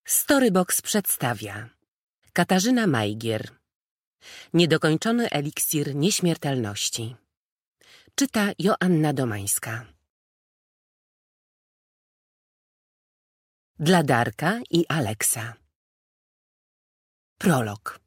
Storybox przedstawia Katarzyna Majgier. Niedokończony eliksir nieśmiertelności. Czyta Joanna Domańska. Dla Darka i Aleksa. Prolog.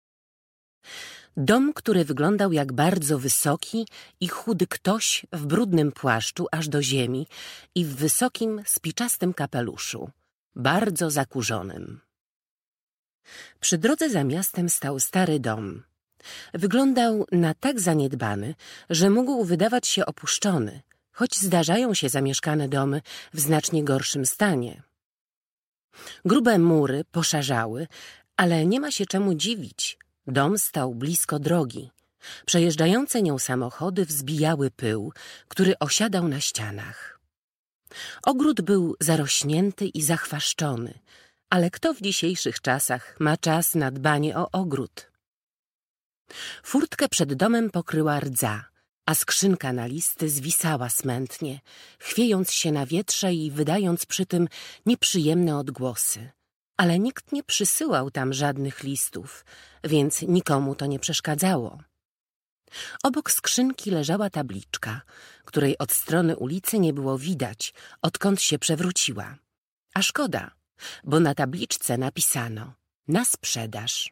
Dom, który wyglądał jak bardzo wysoki i chudy ktoś w brudnym płaszczu aż do ziemi i w wysokim, spiczastym kapeluszu, bardzo zakurzonym. Przy drodze za miastem stał stary dom. Wyglądał na tak zaniedbany, że mógł wydawać się opuszczony, choć zdarzają się zamieszkane domy w znacznie gorszym stanie. Grube mury poszarzały, ale nie ma się czemu dziwić. Dom stał blisko drogi. Przejeżdżające nią samochody wzbijały pył, który osiadał na ścianach. Ogród był zarośnięty i zachwaszczony, ale kto w dzisiejszych czasach ma czas na dbanie o ogród? Furtkę przed domem pokryła rdza, a skrzynka na listy zwisała smętnie, chwiejąc się na wietrze i wydając przy tym nieprzyjemne odgłosy. Ale nikt nie przysyłał tam żadnych listów, więc nikomu to nie przeszkadzało. Obok skrzynki leżała tabliczka, której od strony ulicy nie było widać, odkąd się przewróciła. A szkoda, bo na tabliczce napisano: na sprzedaż.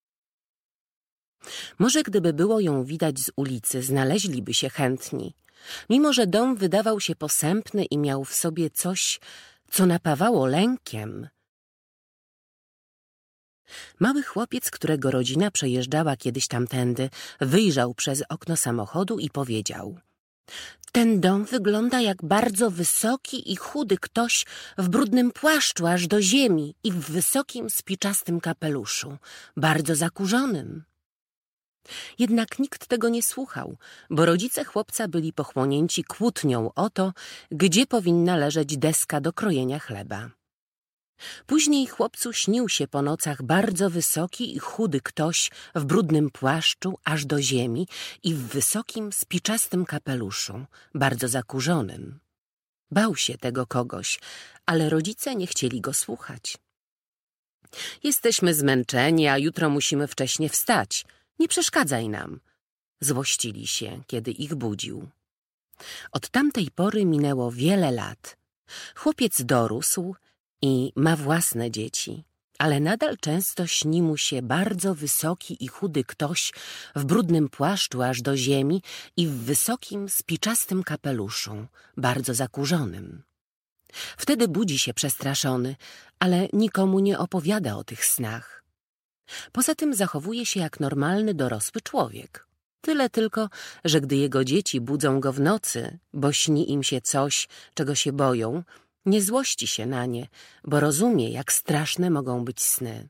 Może gdyby było ją widać z ulicy, znaleźliby się chętni, mimo że dom wydawał się posępny i miał w sobie coś, co napawało lękiem. Mały chłopiec, którego rodzina przejeżdżała kiedyś tamtędy, wyjrzał przez okno samochodu i powiedział: ten dom wygląda jak bardzo wysoki i chudy ktoś w brudnym płaszczu aż do ziemi i w wysokim, spiczastym kapeluszu, bardzo zakurzonym. Jednak nikt tego nie słuchał, bo rodzice chłopca byli pochłonięci kłótnią o to, gdzie powinna leżeć deska do krojenia chleba. Później chłopcu śnił się po nocach bardzo wysoki i chudy ktoś w brudnym płaszczu aż do ziemi i w wysokim, spiczastym kapeluszu, bardzo zakurzonym. Bał się tego kogoś, ale rodzice nie chcieli go słuchać. Jesteśmy zmęczeni, a jutro musimy wcześnie wstać. Nie przeszkadzaj nam. Złościli się, kiedy ich budził. Od tamtej pory minęło wiele lat. Chłopiec dorósł i ma własne dzieci, ale nadal często śni mu się bardzo wysoki i chudy ktoś w brudnym płaszczu aż do ziemi i w wysokim, spiczastym kapeluszu, bardzo zakurzonym. Wtedy budzi się przestraszony, ale nikomu nie opowiada o tych snach. Poza tym zachowuje się jak normalny, dorosły człowiek. Tyle tylko, że gdy jego dzieci budzą go w nocy, bo śni im się coś, czego się boją, nie złości się na nie, bo rozumie, jak straszne mogą być sny.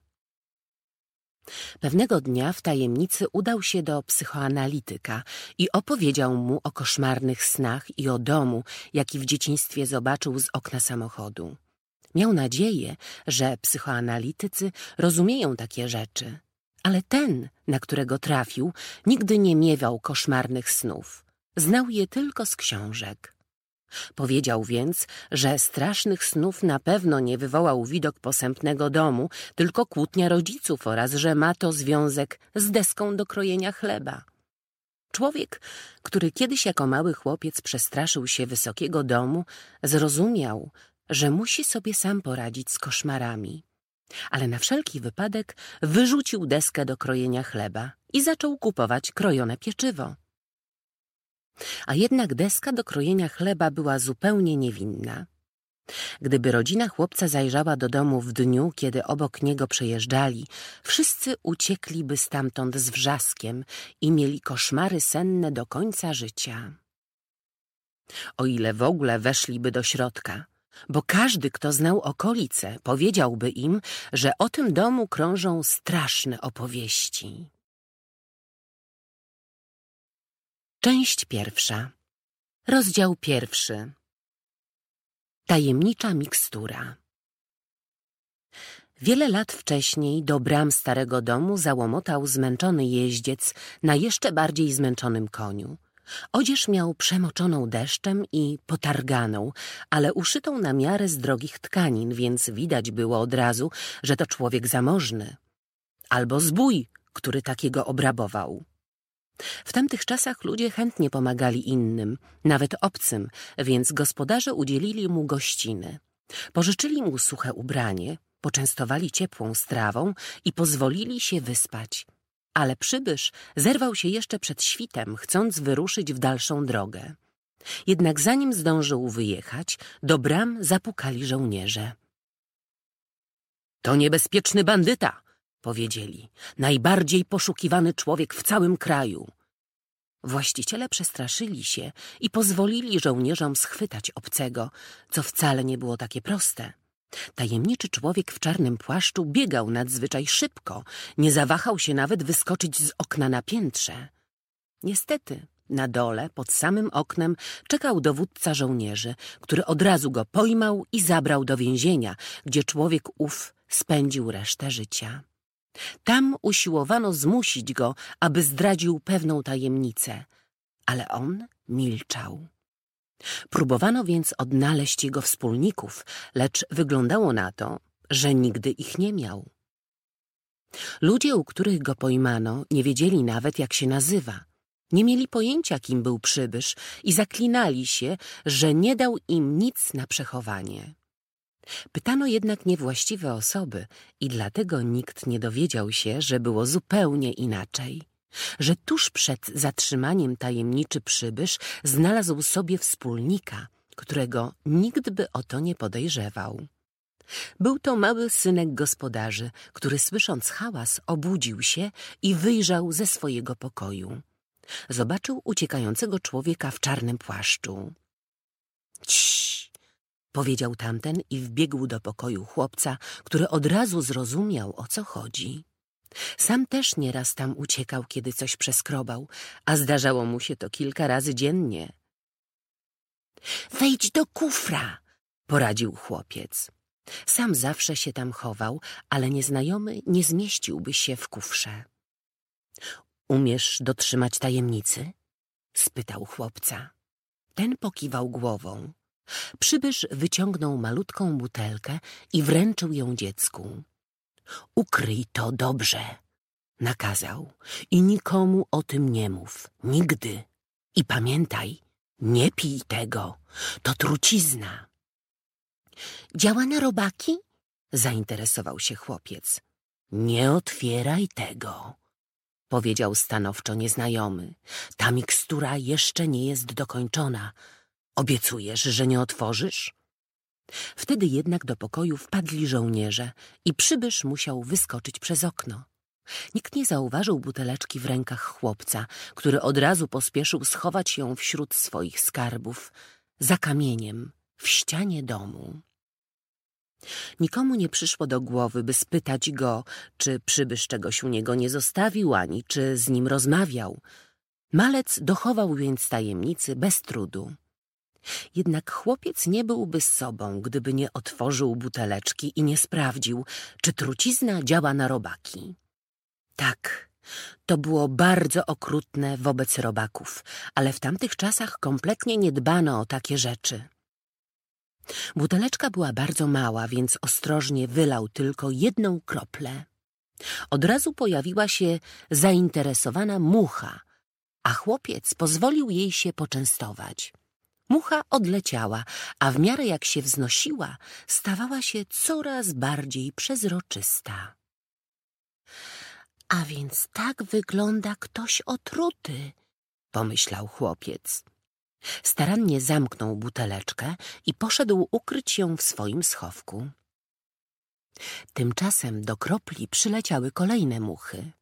Pewnego dnia w tajemnicy udał się do psychoanalityka i opowiedział mu o koszmarnych snach i o domu, jaki w dzieciństwie zobaczył z okna samochodu. Miał nadzieję, że psychoanalitycy rozumieją takie rzeczy, ale ten, na którego trafił, nigdy nie miewał koszmarnych snów. Znał je tylko z książek. Powiedział więc, że strasznych snów na pewno nie wywołał widok posępnego domu, tylko kłótnia rodziców oraz że ma to związek z deską do krojenia chleba. Człowiek, który kiedyś jako mały chłopiec przestraszył się wysokiego domu, zrozumiał, że musi sobie sam poradzić z koszmarami. Ale na wszelki wypadek wyrzucił deskę do krojenia chleba i zaczął kupować krojone pieczywo. A jednak deska do krojenia chleba była zupełnie niewinna. Gdyby rodzina chłopca zajrzała do domu w dniu, kiedy obok niego przejeżdżali, wszyscy uciekliby stamtąd z wrzaskiem i mieli koszmary senne do końca życia. O ile w ogóle weszliby do środka, bo każdy, kto znał okolice, powiedziałby im, że o tym domu krążą straszne opowieści. Część pierwsza. Rozdział pierwszy. Tajemnicza mikstura. Wiele lat wcześniej do bram starego domu załomotał zmęczony jeździec na jeszcze bardziej zmęczonym koniu. Odzież miał przemoczoną deszczem i potarganą, ale uszytą na miarę z drogich tkanin, więc widać było od razu, że to człowiek zamożny. Albo zbój, który takiego obrabował. W tamtych czasach ludzie chętnie pomagali innym, nawet obcym, więc gospodarze udzielili mu gościny. Pożyczyli mu suche ubranie, poczęstowali ciepłą strawą i pozwolili się wyspać. Ale przybysz zerwał się jeszcze przed świtem, chcąc wyruszyć w dalszą drogę. Jednak zanim zdążył wyjechać, do bram zapukali żołnierze. — To niebezpieczny bandyta! — powiedzieli. — Najbardziej poszukiwany człowiek w całym kraju. Właściciele przestraszyli się i pozwolili żołnierzom schwytać obcego, co wcale nie było takie proste. Tajemniczy człowiek w czarnym płaszczu biegał nadzwyczaj szybko, nie zawahał się nawet wyskoczyć z okna na piętrze. Niestety, na dole, pod samym oknem, czekał dowódca żołnierzy, który od razu go pojmał i zabrał do więzienia, gdzie człowiek ów spędził resztę życia. Tam usiłowano zmusić go, aby zdradził pewną tajemnicę, ale on milczał. Próbowano więc odnaleźć jego wspólników, lecz wyglądało na to, że nigdy ich nie miał. Ludzie, u których go pojmano, nie wiedzieli nawet, jak się nazywa. Nie mieli pojęcia, kim był przybysz i zaklinali się, że nie dał im nic na przechowanie. Pytano jednak niewłaściwe osoby i dlatego nikt nie dowiedział się, że było zupełnie inaczej. Że tuż przed zatrzymaniem tajemniczy przybysz znalazł sobie wspólnika, którego nikt by o to nie podejrzewał. Był to mały synek gospodarzy, który słysząc hałas obudził się i wyjrzał ze swojego pokoju. Zobaczył uciekającego człowieka w czarnym płaszczu. — Ciii! — powiedział tamten i wbiegł do pokoju chłopca, który od razu zrozumiał, o co chodzi. Sam też nieraz tam uciekał, kiedy coś przeskrobał, a zdarzało mu się to kilka razy dziennie. — Wejdź do kufra! — poradził chłopiec. Sam zawsze się tam chował, ale nieznajomy nie zmieściłby się w kufrze. — Umiesz dotrzymać tajemnicy? — spytał chłopca. Ten pokiwał głową. Przybysz wyciągnął malutką butelkę i wręczył ją dziecku. — Ukryj to dobrze — nakazał. — I nikomu o tym nie mów. Nigdy. I pamiętaj, nie pij tego. To trucizna. — Działa na robaki? — zainteresował się chłopiec. — Nie otwieraj tego — powiedział stanowczo nieznajomy. — Ta mikstura jeszcze nie jest dokończona. Obiecujesz, że nie otworzysz? Wtedy jednak do pokoju wpadli żołnierze i przybysz musiał wyskoczyć przez okno. Nikt nie zauważył buteleczki w rękach chłopca, który od razu pospieszył schować ją wśród swoich skarbów, za kamieniem, w ścianie domu. Nikomu nie przyszło do głowy, by spytać go, czy przybysz czegoś u niego nie zostawił, ani czy z nim rozmawiał. Malec dochował więc tajemnicy bez trudu. Jednak chłopiec nie byłby sobą, gdyby nie otworzył buteleczki i nie sprawdził, czy trucizna działa na robaki. Tak, to było bardzo okrutne wobec robaków, ale w tamtych czasach kompletnie nie dbano o takie rzeczy. Buteleczka była bardzo mała, więc ostrożnie wylał tylko 1 kroplę. Od razu pojawiła się zainteresowana mucha, a chłopiec pozwolił jej się poczęstować. Mucha odleciała, a w miarę jak się wznosiła, stawała się coraz bardziej przezroczysta. A więc tak wygląda ktoś otruty, pomyślał chłopiec. Starannie zamknął buteleczkę i poszedł ukryć ją w swoim schowku. Tymczasem do kropli przyleciały kolejne muchy.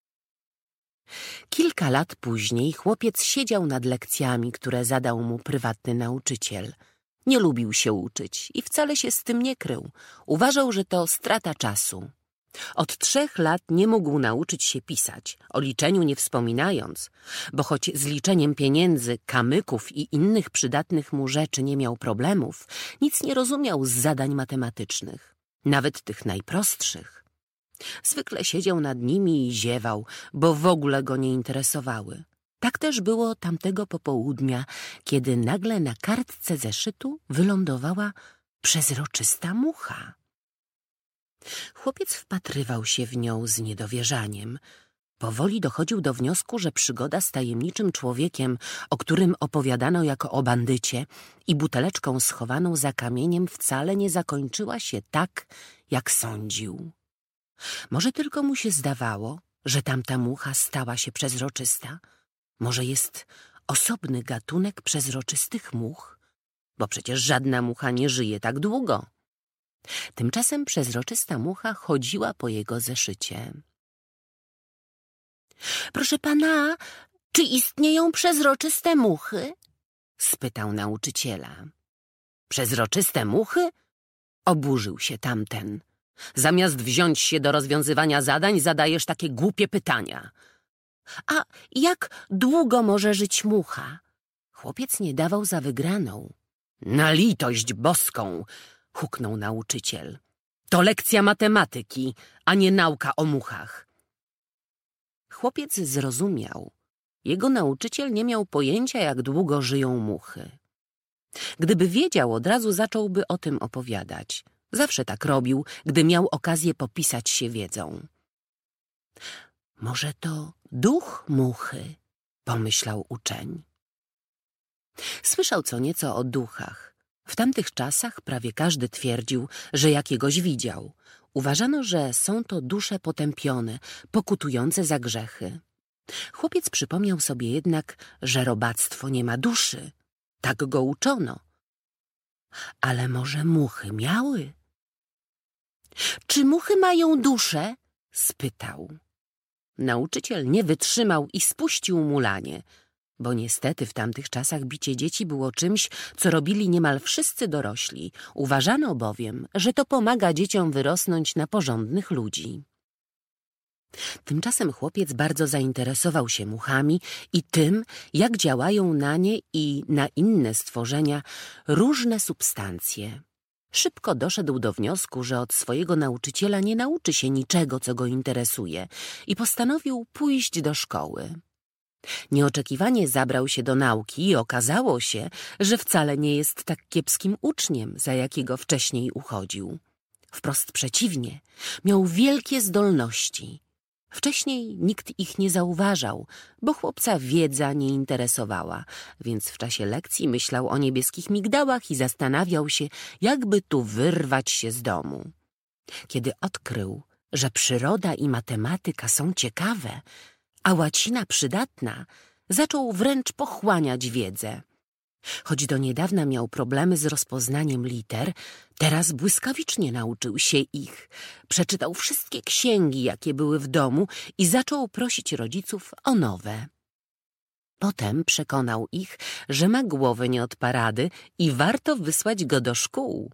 Kilka lat później chłopiec siedział nad lekcjami, które zadał mu prywatny nauczyciel. Nie lubił się uczyć i wcale się z tym nie krył. Uważał, że to strata czasu. Od 3 lat nie mógł nauczyć się pisać, o liczeniu nie wspominając, bo choć z liczeniem pieniędzy, kamyków i innych przydatnych mu rzeczy nie miał problemów, nic nie rozumiał z zadań matematycznych, nawet tych najprostszych. Zwykle siedział nad nimi i ziewał, bo w ogóle go nie interesowały. Tak też było tamtego popołudnia, kiedy nagle na kartce zeszytu wylądowała przezroczysta mucha. Chłopiec wpatrywał się w nią z niedowierzaniem. Powoli dochodził do wniosku, że przygoda z tajemniczym człowiekiem, o którym opowiadano jako o bandycie, i buteleczką schowaną za kamieniem wcale nie zakończyła się tak, jak sądził. Może tylko mu się zdawało, że tamta mucha stała się przezroczysta. Może jest osobny gatunek przezroczystych much, bo przecież żadna mucha nie żyje tak długo. Tymczasem przezroczysta mucha chodziła po jego zeszycie. Proszę pana, czy istnieją przezroczyste muchy? Spytał nauczyciela. Przezroczyste muchy? Oburzył się tamten. Zamiast wziąć się do rozwiązywania zadań, zadajesz takie głupie pytania. A jak długo może żyć mucha? Chłopiec nie dawał za wygraną. Na litość boską! Huknął nauczyciel. To lekcja matematyki, a nie nauka o muchach. Chłopiec zrozumiał. Jego nauczyciel nie miał pojęcia, jak długo żyją muchy. Gdyby wiedział, od razu zacząłby o tym opowiadać. Zawsze tak robił, gdy miał okazję popisać się wiedzą. Może to duch muchy, pomyślał uczeń. Słyszał co nieco o duchach. W tamtych czasach prawie każdy twierdził, że jakiegoś widział. Uważano, że są to dusze potępione, pokutujące za grzechy. Chłopiec przypomniał sobie jednak, że robactwo nie ma duszy. Tak go uczono. Ale może muchy miały? Czy muchy mają duszę? Spytał. Nauczyciel nie wytrzymał i spuścił mu lanie, bo niestety w tamtych czasach bicie dzieci było czymś, co robili niemal wszyscy dorośli. Uważano bowiem, że to pomaga dzieciom wyrosnąć na porządnych ludzi. Tymczasem chłopiec bardzo zainteresował się muchami i tym, jak działają na nie i na inne stworzenia różne substancje. Szybko doszedł do wniosku, że od swojego nauczyciela nie nauczy się niczego, co go interesuje, i postanowił pójść do szkoły. Nieoczekiwanie zabrał się do nauki i okazało się, że wcale nie jest tak kiepskim uczniem, za jakiego wcześniej uchodził. Wprost przeciwnie, miał wielkie zdolności. Wcześniej nikt ich nie zauważał, bo chłopca wiedza nie interesowała, więc w czasie lekcji myślał o niebieskich migdałach i zastanawiał się, jakby tu wyrwać się z domu. Kiedy odkrył, że przyroda i matematyka są ciekawe, a łacina przydatna, zaczął wręcz pochłaniać wiedzę. Choć do niedawna miał problemy z rozpoznaniem liter, teraz błyskawicznie nauczył się ich. Przeczytał wszystkie księgi, jakie były w domu i zaczął prosić rodziców o nowe. Potem przekonał ich, że ma głowę nie od parady i warto wysłać go do szkół.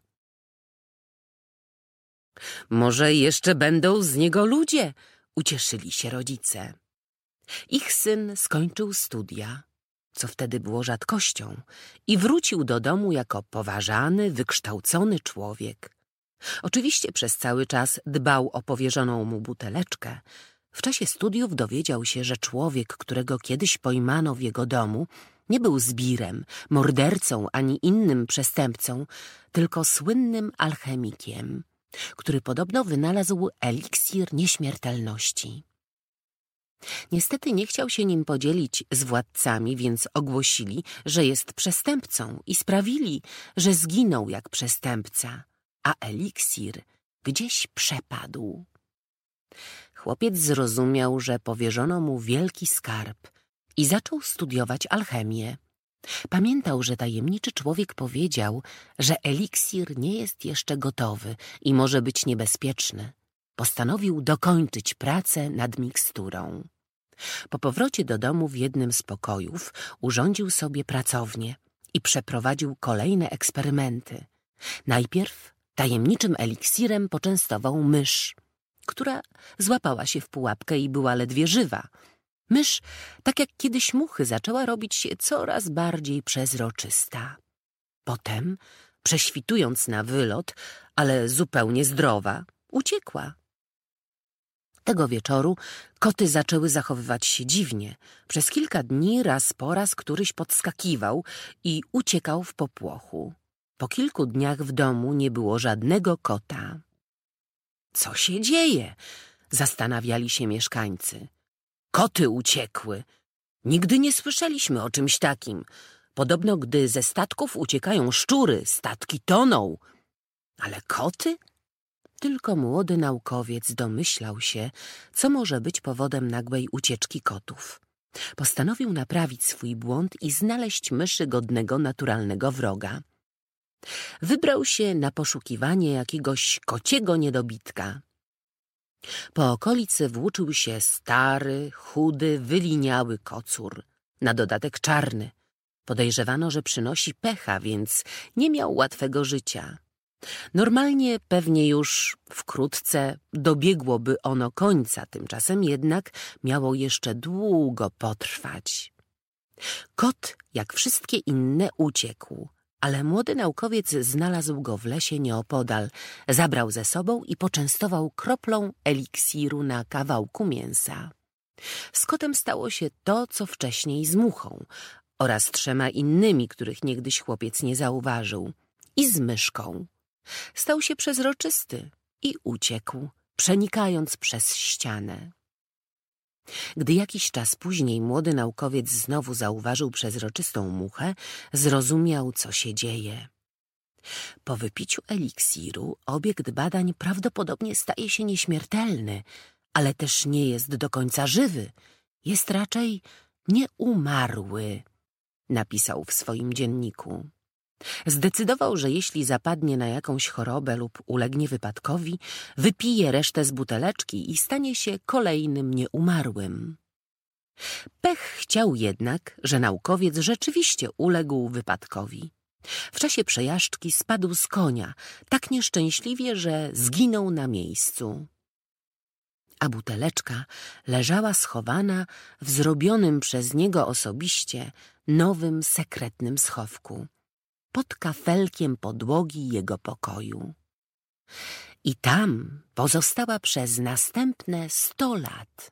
Może jeszcze będą z niego ludzie, ucieszyli się rodzice. Ich syn skończył studia, co wtedy było rzadkością, i wrócił do domu jako poważany, wykształcony człowiek. Oczywiście przez cały czas dbał o powierzoną mu buteleczkę. W czasie studiów dowiedział się, że człowiek, którego kiedyś pojmano w jego domu, nie był zbirem, mordercą ani innym przestępcą, tylko słynnym alchemikiem, który podobno wynalazł eliksir nieśmiertelności. Niestety nie chciał się nim podzielić z władcami, więc ogłosili, że jest przestępcą i sprawili, że zginął jak przestępca, a eliksir gdzieś przepadł. Chłopiec zrozumiał, że powierzono mu wielki skarb i zaczął studiować alchemię. Pamiętał, że tajemniczy człowiek powiedział, że eliksir nie jest jeszcze gotowy i może być niebezpieczny. Postanowił dokończyć pracę nad miksturą. Po powrocie do domu w jednym z pokojów urządził sobie pracownię i przeprowadził kolejne eksperymenty. Najpierw tajemniczym eliksirem poczęstował mysz, która złapała się w pułapkę i była ledwie żywa. Mysz, tak jak kiedyś muchy, zaczęła robić się coraz bardziej przezroczysta. Potem, prześwitując na wylot, ale zupełnie zdrowa, uciekła. Tego wieczoru koty zaczęły zachowywać się dziwnie. Przez kilka dni raz po raz któryś podskakiwał i uciekał w popłochu. Po kilku dniach w domu nie było żadnego kota. Co się dzieje? Zastanawiali się mieszkańcy. Koty uciekły. Nigdy nie słyszeliśmy o czymś takim. Podobno gdy ze statków uciekają szczury, statki toną. Ale koty? Tylko młody naukowiec domyślał się, co może być powodem nagłej ucieczki kotów. Postanowił naprawić swój błąd i znaleźć myszy godnego naturalnego wroga. Wybrał się na poszukiwanie jakiegoś kociego niedobitka. Po okolicy włóczył się stary, chudy, wyliniały kocur, na dodatek czarny. Podejrzewano, że przynosi pecha, więc nie miał łatwego życia. Normalnie pewnie już wkrótce dobiegłoby ono końca, tymczasem jednak miało jeszcze długo potrwać. Kot, jak wszystkie inne, uciekł, ale młody naukowiec znalazł go w lesie nieopodal, zabrał ze sobą i poczęstował kroplą eliksiru na kawałku mięsa. Z kotem stało się to, co wcześniej z muchą oraz 3 innymi, których niegdyś chłopiec nie zauważył, i z myszką. Stał się przezroczysty i uciekł, przenikając przez ścianę. Gdy jakiś czas później młody naukowiec znowu zauważył przezroczystą muchę, zrozumiał, co się dzieje. Po wypiciu eliksiru obiekt badań prawdopodobnie staje się nieśmiertelny, ale też nie jest do końca żywy. Jest raczej nieumarły, napisał w swoim dzienniku. Zdecydował, że jeśli zapadnie na jakąś chorobę lub ulegnie wypadkowi, wypije resztę z buteleczki i stanie się kolejnym nieumarłym. Pech chciał jednak, że naukowiec rzeczywiście uległ wypadkowi. W czasie przejażdżki spadł z konia, tak nieszczęśliwie, że zginął na miejscu. A buteleczka leżała schowana w zrobionym przez niego osobiście nowym, sekretnym schowku, pod kafelkiem podłogi jego pokoju. I tam pozostała przez następne 100 lat.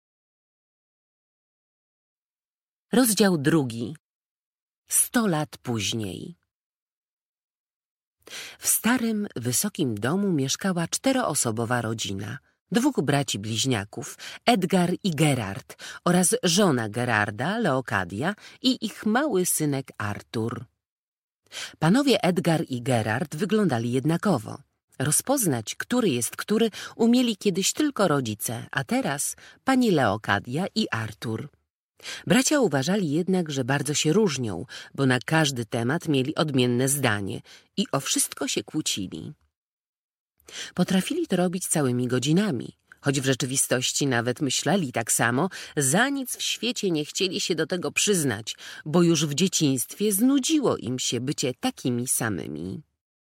Rozdział 2. 100 lat później. W starym, wysokim domu mieszkała 4-osobowa rodzina. 2 braci bliźniaków, Edgar i Gerard, oraz żona Gerarda, Leokadia, i ich mały synek Artur. Panowie Edgar i Gerard wyglądali jednakowo. Rozpoznać, który jest który, umieli kiedyś tylko rodzice, a teraz pani Leokadia i Artur. Bracia uważali jednak, że bardzo się różnią, bo na każdy temat mieli odmienne zdanie i o wszystko się kłócili. Potrafili to robić całymi godzinami, choć w rzeczywistości nawet myśleli tak samo, za nic w świecie nie chcieli się do tego przyznać, bo już w dzieciństwie znudziło im się bycie takimi samymi.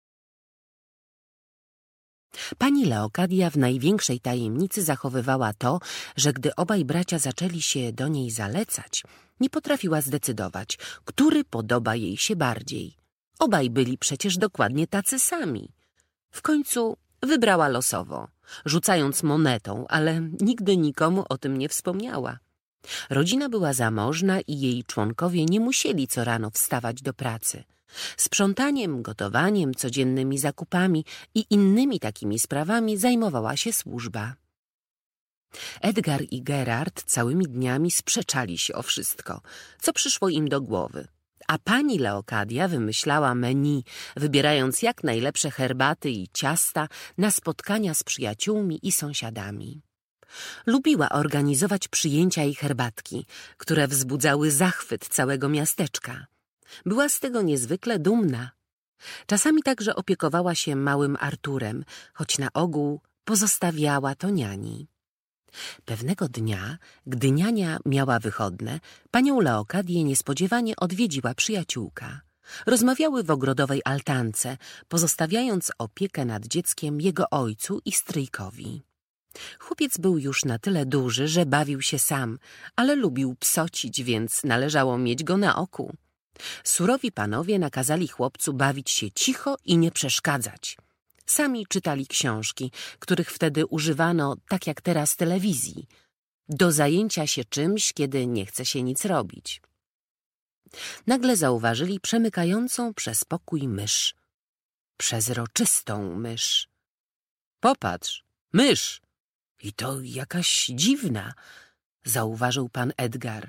Pani Leokadia w największej tajemnicy zachowywała to, że gdy obaj bracia zaczęli się do niej zalecać, nie potrafiła zdecydować, który podoba jej się bardziej. Obaj byli przecież dokładnie tacy sami. W końcu wybrała losowo, rzucając monetą, ale nigdy nikomu o tym nie wspomniała. Rodzina była zamożna i jej członkowie nie musieli co rano wstawać do pracy. Sprzątaniem, gotowaniem, codziennymi zakupami i innymi takimi sprawami zajmowała się służba. Edgar i Gerard całymi dniami sprzeczali się o wszystko, co przyszło im do głowy, a pani Leokadia wymyślała menu, wybierając jak najlepsze herbaty i ciasta na spotkania z przyjaciółmi i sąsiadami. Lubiła organizować przyjęcia i herbatki, które wzbudzały zachwyt całego miasteczka. Była z tego niezwykle dumna. Czasami także opiekowała się małym Arturem, choć na ogół pozostawiała to niani. Pewnego dnia, gdy niania miała wychodne, panią Leokadię niespodziewanie odwiedziła przyjaciółka. Rozmawiały w ogrodowej altance, pozostawiając opiekę nad dzieckiem jego ojcu i stryjkowi. Chłopiec był już na tyle duży, że bawił się sam, ale lubił psocić, więc należało mieć go na oku. Surowi panowie nakazali chłopcu bawić się cicho i nie przeszkadzać. Sami czytali książki, których wtedy używano, tak jak teraz, telewizji, do zajęcia się czymś, kiedy nie chce się nic robić. Nagle zauważyli przemykającą przez pokój mysz. Przezroczystą mysz. Popatrz, mysz! I to jakaś dziwna, zauważył pan Edgar.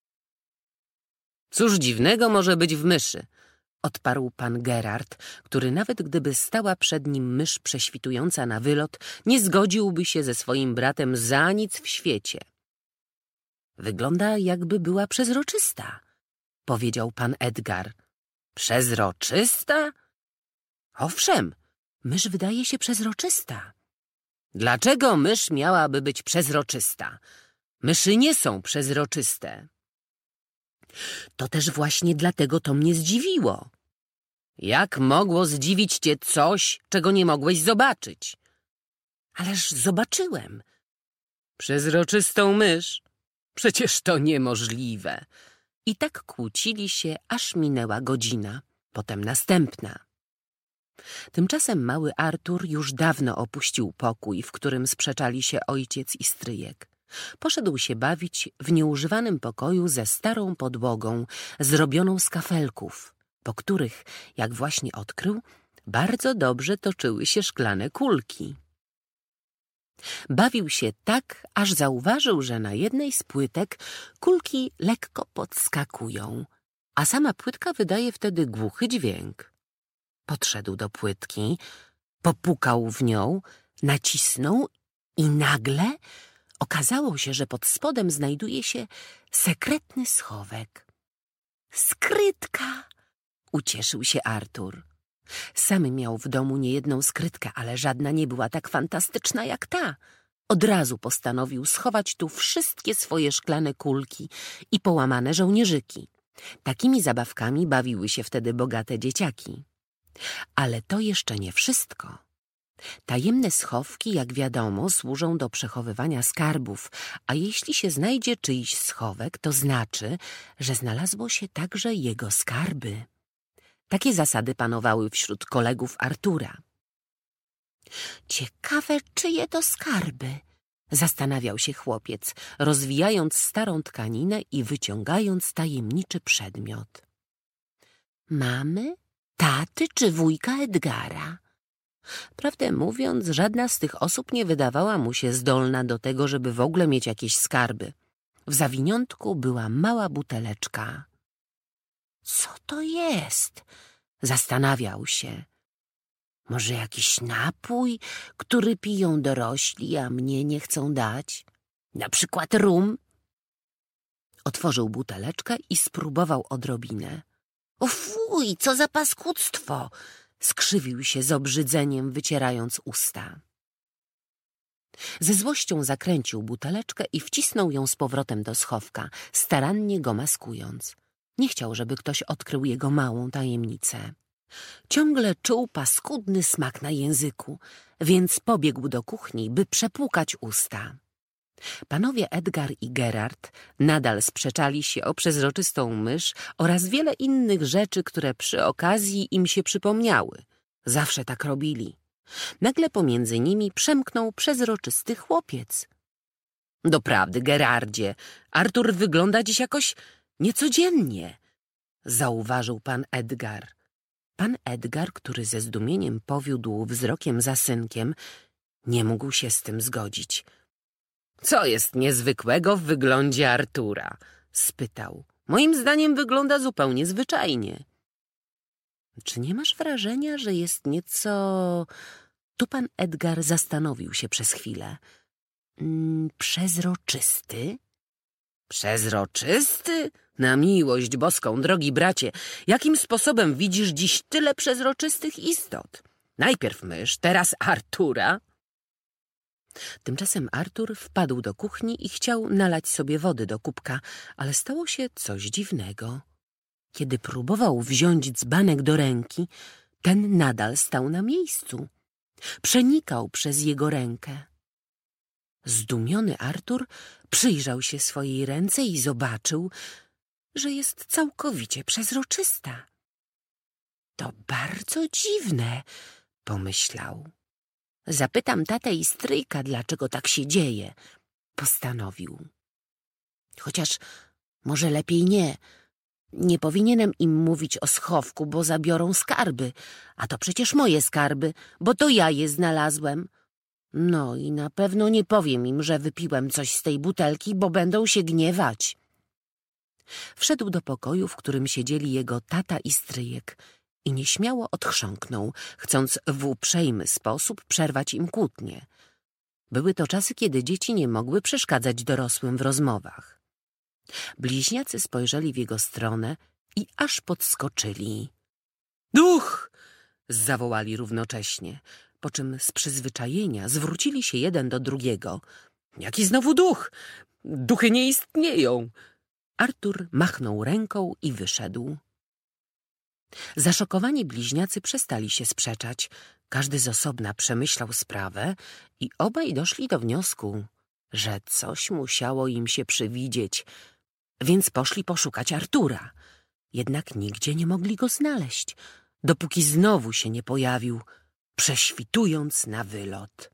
Cóż dziwnego może być w myszy? Odparł pan Gerard, który nawet gdyby stała przed nim mysz prześwitująca na wylot, nie zgodziłby się ze swoim bratem za nic w świecie. Wygląda, jakby była przezroczysta, powiedział pan Edgar. Przezroczysta? Owszem, mysz wydaje się przezroczysta. Dlaczego mysz miałaby być przezroczysta? Myszy nie są przezroczyste. To też właśnie dlatego to mnie zdziwiło. Jak mogło zdziwić cię coś, czego nie mogłeś zobaczyć? Ależ zobaczyłem. Przezroczystą mysz? Przecież to niemożliwe. I tak kłócili się, aż minęła godzina, potem następna. Tymczasem mały Artur już dawno opuścił pokój, w którym sprzeczali się ojciec i stryjek. Poszedł się bawić w nieużywanym pokoju ze starą podłogą, zrobioną z kafelków, po których, jak właśnie odkrył, bardzo dobrze toczyły się szklane kulki. Bawił się tak, aż zauważył, że na jednej z płytek kulki lekko podskakują, a sama płytka wydaje wtedy głuchy dźwięk. Podszedł do płytki, popukał w nią, nacisnął i nagle okazało się, że pod spodem znajduje się sekretny schowek. Skrytka! Ucieszył się Artur. Sam miał w domu niejedną skrytkę, ale żadna nie była tak fantastyczna jak ta. Od razu postanowił schować tu wszystkie swoje szklane kulki i połamane żołnierzyki. Takimi zabawkami bawiły się wtedy bogate dzieciaki. Ale to jeszcze nie wszystko. Tajemne schowki, jak wiadomo, służą do przechowywania skarbów, a jeśli się znajdzie czyjś schowek, to znaczy, że znalazło się także jego skarby. Takie zasady panowały wśród kolegów Artura. Ciekawe, czyje to skarby? Zastanawiał się chłopiec, rozwijając starą tkaninę i wyciągając tajemniczy przedmiot. Mamy, taty czy wujka Edgara? Prawdę mówiąc, żadna z tych osób nie wydawała mu się zdolna do tego, żeby w ogóle mieć jakieś skarby. W zawiniątku była mała buteleczka. Co to jest? Zastanawiał się. Może jakiś napój, który piją dorośli, a mnie nie chcą dać? Na przykład rum? Otworzył buteleczkę i spróbował odrobinę. O fuj, co za paskudztwo! Skrzywił się z obrzydzeniem, wycierając usta. Ze złością zakręcił buteleczkę i wcisnął ją z powrotem do schowka, starannie go maskując. Nie chciał, żeby ktoś odkrył jego małą tajemnicę. Ciągle czuł paskudny smak na języku, więc pobiegł do kuchni, by przepłukać usta. Panowie Edgar i Gerard nadal sprzeczali się o przezroczystą mysz oraz wiele innych rzeczy, które przy okazji im się przypomniały. Zawsze tak robili. Nagle pomiędzy nimi przemknął przezroczysty chłopiec. Doprawdy, Gerardzie, Artur wygląda dziś jakoś niecodziennie, zauważył pan Edgar. Pan Edgar, który ze zdumieniem powiódł wzrokiem za synkiem, nie mógł się z tym zgodzić. Co jest niezwykłego w wyglądzie Artura? Spytał. Moim zdaniem wygląda zupełnie zwyczajnie. Czy nie masz wrażenia, że jest nieco... Tu pan Edgar zastanowił się przez chwilę. Przezroczysty? Przezroczysty? Na miłość boską, drogi bracie, jakim sposobem widzisz dziś tyle przezroczystych istot? Najpierw mysz, teraz Artura. Tymczasem Artur wpadł do kuchni i chciał nalać sobie wody do kubka, ale stało się coś dziwnego. Kiedy próbował wziąć dzbanek do ręki, ten nadal stał na miejscu. Przenikał przez jego rękę. Zdumiony Artur przyjrzał się swojej ręce i zobaczył, że jest całkowicie przezroczysta. To bardzo dziwne, pomyślał. Zapytam tatę i stryjka, dlaczego tak się dzieje, postanowił. Chociaż może lepiej nie. Nie powinienem im mówić o schowku, bo zabiorą skarby. A to przecież moje skarby, bo to ja je znalazłem. No i na pewno nie powiem im, że wypiłem coś z tej butelki, bo będą się gniewać. Wszedł do pokoju, w którym siedzieli jego tata i stryjek i nieśmiało odchrząknął, chcąc w uprzejmy sposób przerwać im kłótnię. Były to czasy, kiedy dzieci nie mogły przeszkadzać dorosłym w rozmowach. Bliźniacy spojrzeli w jego stronę i aż podskoczyli. Duch! Zawołali równocześnie, po czym z przyzwyczajenia zwrócili się jeden do drugiego. Jaki znowu duch? Duchy nie istnieją! Artur machnął ręką i wyszedł. Zaszokowani bliźniacy przestali się sprzeczać. Każdy z osobna przemyślał sprawę i obaj doszli do wniosku, że coś musiało im się przywidzieć, więc poszli poszukać Artura. Jednak nigdzie nie mogli go znaleźć, dopóki znowu się nie pojawił, prześwitując na wylot.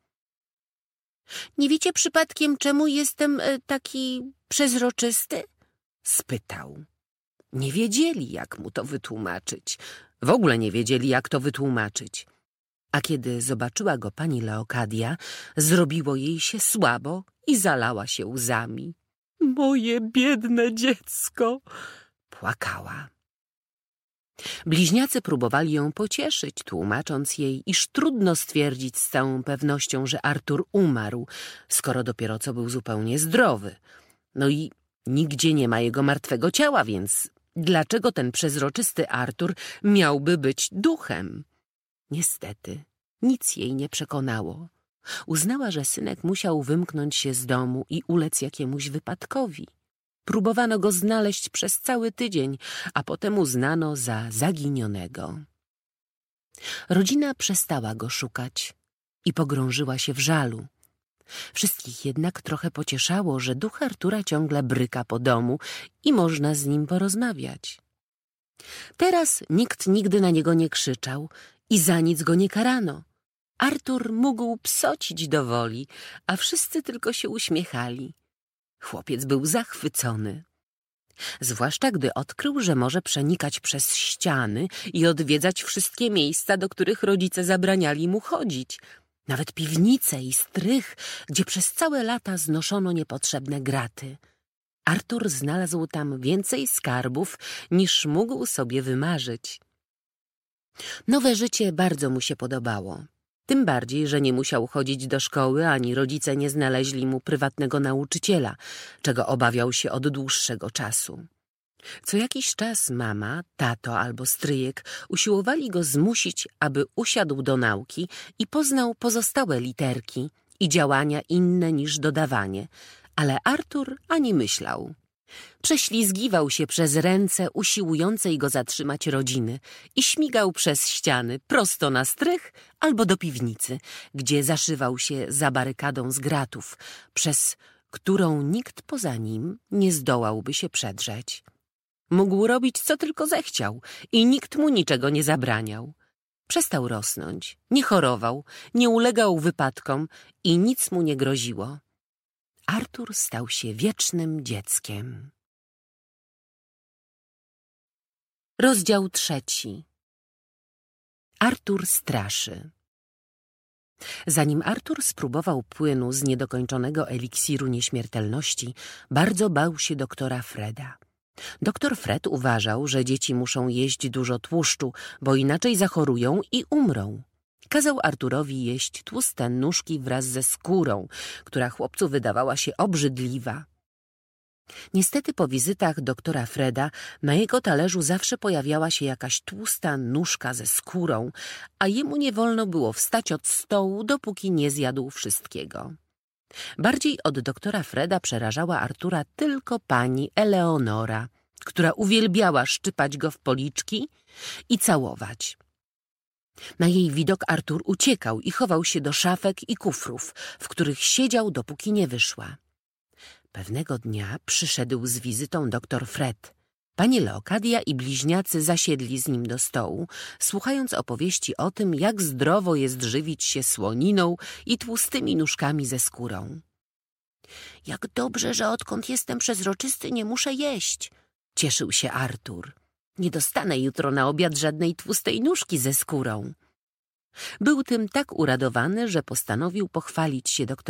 Nie wiecie przypadkiem, czemu jestem taki przezroczysty? Spytał. Nie wiedzieli, jak mu to wytłumaczyć. W ogóle nie wiedzieli, jak to wytłumaczyć. A kiedy zobaczyła go pani Leokadia, zrobiło jej się słabo i zalała się łzami. Moje biedne dziecko! Płakała. Bliźniacy próbowali ją pocieszyć, tłumacząc jej, iż trudno stwierdzić z całą pewnością, że Artur umarł, skoro dopiero co był zupełnie zdrowy. No i nigdzie nie ma jego martwego ciała, więc dlaczego ten przezroczysty Artur miałby być duchem? Niestety, nic jej nie przekonało. Uznała, że synek musiał wymknąć się z domu i ulec jakiemuś wypadkowi. Próbowano go znaleźć przez cały tydzień, a potem uznano za zaginionego. Rodzina przestała go szukać i pogrążyła się w żalu. Wszystkich jednak trochę pocieszało, że duch Artura ciągle bryka po domu i można z nim porozmawiać. Teraz nikt nigdy na niego nie krzyczał i za nic go nie karano. Artur mógł psocić do woli, a wszyscy tylko się uśmiechali. Chłopiec był zachwycony. Zwłaszcza gdy odkrył, że może przenikać przez ściany i odwiedzać wszystkie miejsca, do których rodzice zabraniali mu chodzić. Nawet piwnice i strych, gdzie przez całe lata znoszono niepotrzebne graty. Artur znalazł tam więcej skarbów, niż mógł sobie wymarzyć. Nowe życie bardzo mu się podobało. Tym bardziej, że nie musiał chodzić do szkoły, ani rodzice nie znaleźli mu prywatnego nauczyciela, czego obawiał się od dłuższego czasu. Co jakiś czas mama, tato albo stryjek usiłowali go zmusić, aby usiadł do nauki i poznał pozostałe literki i działania inne niż dodawanie, ale Artur ani myślał. Prześlizgiwał się przez ręce usiłującej go zatrzymać rodziny i śmigał przez ściany prosto na strych albo do piwnicy, gdzie zaszywał się za barykadą z gratów, przez którą nikt poza nim nie zdołałby się przedrzeć. Mógł robić, co tylko zechciał i nikt mu niczego nie zabraniał. Przestał rosnąć, nie chorował, nie ulegał wypadkom i nic mu nie groziło. Artur stał się wiecznym dzieckiem. Rozdział 3. Artur straszy. Zanim Artur spróbował płynu z niedokończonego eliksiru nieśmiertelności, bardzo bał się doktora Freda. Doktor Fred uważał, że dzieci muszą jeść dużo tłuszczu, bo inaczej zachorują i umrą. Kazał Arturowi jeść tłuste nóżki wraz ze skórą, która chłopcu wydawała się obrzydliwa. Niestety po wizytach doktora Freda na jego talerzu zawsze pojawiała się jakaś tłusta nóżka ze skórą, a jemu nie wolno było wstać od stołu, dopóki nie zjadł wszystkiego. Bardziej od doktora Freda przerażała Artura tylko pani Eleonora, która uwielbiała szczypać go w policzki i całować. Na jej widok Artur uciekał i chował się do szafek i kufrów, w których siedział, dopóki nie wyszła. Pewnego dnia przyszedł z wizytą doktor Fred. Pani Leokadia i bliźniacy zasiedli z nim do stołu, słuchając opowieści o tym, jak zdrowo jest żywić się słoniną i tłustymi nóżkami ze skórą. Jak dobrze, że odkąd jestem przezroczysty, nie muszę jeść, cieszył się Artur. Nie dostanę jutro na obiad żadnej tłustej nóżki ze skórą. Był tym tak uradowany, że postanowił pochwalić się